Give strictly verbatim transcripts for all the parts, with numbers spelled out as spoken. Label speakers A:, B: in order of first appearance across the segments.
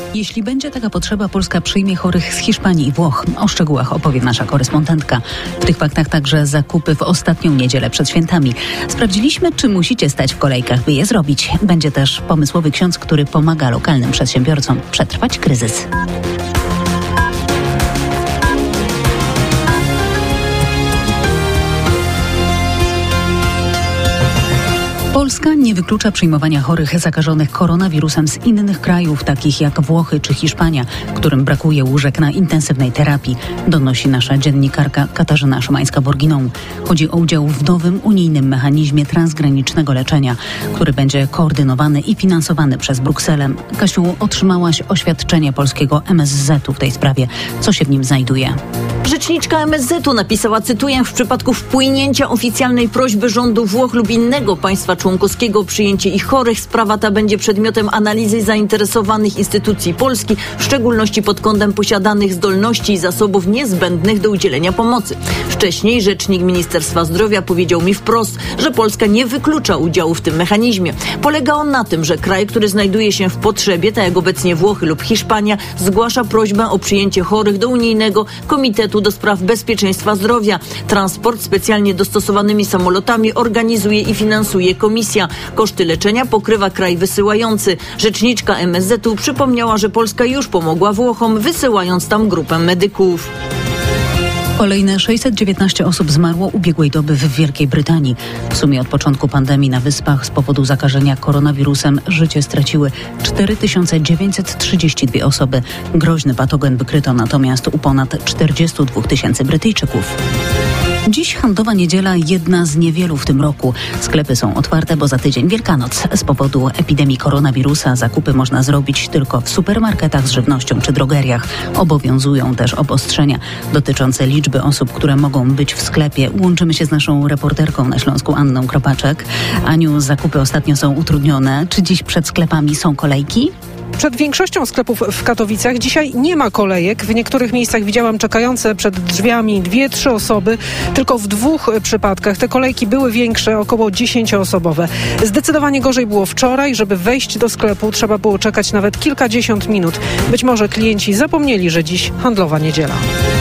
A: Jeśli będzie taka potrzeba, Polska przyjmie chorych z Hiszpanii i Włoch. O szczegółach opowie nasza korespondentka. W tych faktach także zakupy w ostatnią niedzielę przed świętami. Sprawdziliśmy, czy musicie stać w kolejkach, by je zrobić. Będzie też pomysłowy ksiądz, który pomaga lokalnym przedsiębiorcom przetrwać kryzys. Polska nie wyklucza przyjmowania chorych zakażonych koronawirusem z innych krajów, takich jak Włochy czy Hiszpania, którym brakuje łóżek na intensywnej terapii, donosi nasza dziennikarka Katarzyna Szymańska-Borginą. Chodzi o udział w nowym unijnym mechanizmie transgranicznego leczenia, który będzie koordynowany i finansowany przez Brukselę. Kasiu, otrzymałaś oświadczenie polskiego M S Z u w tej sprawie. Co się w nim znajduje?
B: Rzeczniczka M S Z u napisała, cytuję, w przypadku wpłynięcia oficjalnej prośby rządu Włoch lub innego państwa członkowskiego o przyjęcie ich chorych, sprawa ta będzie przedmiotem analizy zainteresowanych instytucji Polski, w szczególności pod kątem posiadanych zdolności i zasobów niezbędnych do udzielenia pomocy. Wcześniej rzecznik Ministerstwa Zdrowia powiedział mi wprost, że Polska nie wyklucza udziału w tym mechanizmie. Polega on na tym, że kraj, który znajduje się w potrzebie, tak jak obecnie Włochy lub Hiszpania, zgłasza prośbę o przyjęcie chorych do unijnego Komitetu do Spraw Bezpieczeństwa Zdrowia. Transport specjalnie dostosowanymi samolotami organizuje i finansuje komisja. Koszty leczenia pokrywa kraj wysyłający. Rzeczniczka M S Z u przypomniała, że Polska już pomogła Włochom, wysyłając tam grupę medyków.
A: Kolejne sześćset dziewiętnaście osób zmarło ubiegłej doby w Wielkiej Brytanii. W sumie od początku pandemii na Wyspach z powodu zakażenia koronawirusem życie straciły cztery tysiące dziewięćset trzydzieści dwie osoby. Groźny patogen wykryto natomiast u ponad czterdziestu dwóch tysięcy Brytyjczyków. Dziś handlowa niedziela, jedna z niewielu w tym roku. Sklepy są otwarte, bo za tydzień Wielkanoc. Z powodu epidemii koronawirusa zakupy można zrobić tylko w supermarketach z żywnością czy drogeriach. Obowiązują też obostrzenia dotyczące liczby osób, które mogą być w sklepie. Łączymy się z naszą reporterką na Śląsku, Anną Kropaczek. Aniu, zakupy ostatnio są utrudnione. Czy dziś przed sklepami są kolejki?
C: Przed większością sklepów w Katowicach dzisiaj nie ma kolejek. W niektórych miejscach widziałam czekające przed drzwiami dwie, trzy osoby. Tylko w dwóch przypadkach te kolejki były większe, około dziesięcioosobowe. Zdecydowanie gorzej było wczoraj. Żeby wejść do sklepu, trzeba było czekać nawet kilkadziesiąt minut. Być może klienci zapomnieli, że dziś handlowa niedziela.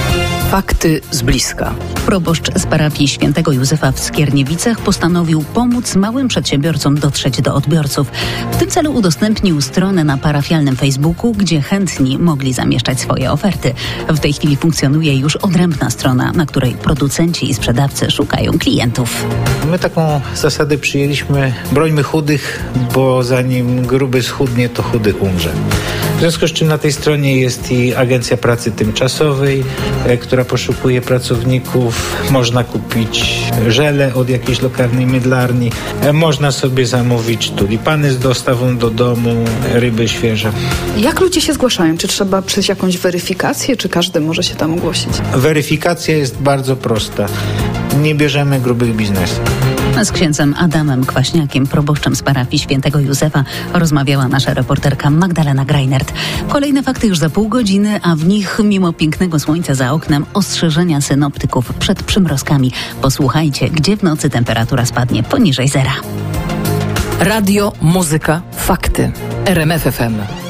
D: Fakty z bliska.
A: Proboszcz z parafii Świętego Józefa w Skierniewicach postanowił pomóc małym przedsiębiorcom dotrzeć do odbiorców. W tym celu udostępnił stronę na parafialnym Facebooku, gdzie chętni mogli zamieszczać swoje oferty. W tej chwili funkcjonuje już odrębna strona, na której producenci i sprzedawcy szukają klientów.
E: My taką zasadę przyjęliśmy: brońmy chudych, bo zanim gruby schudnie, to chudy umrze. W związku z czym na tej stronie jest i Agencja Pracy Tymczasowej, która poszukuje pracowników. Można kupić żele od jakiejś lokalnej mydlarni. Można sobie zamówić tulipany z dostawą do domu, ryby świeże.
D: Jak ludzie się zgłaszają? Czy trzeba przejść jakąś weryfikację, czy każdy może się tam ogłosić?
E: Weryfikacja jest bardzo prosta. Nie bierzemy grubych biznesów.
A: Z księdzem Adamem Kwaśniakiem, proboszczem z parafii Świętego Józefa, rozmawiała nasza reporterka Magdalena Greinert. Kolejne fakty już za pół godziny, a w nich, mimo pięknego słońca za oknem, ostrzeżenia synoptyków przed przymrozkami. Posłuchajcie, gdzie w nocy temperatura spadnie poniżej zera.
F: Radio, muzyka, fakty. R M F F M.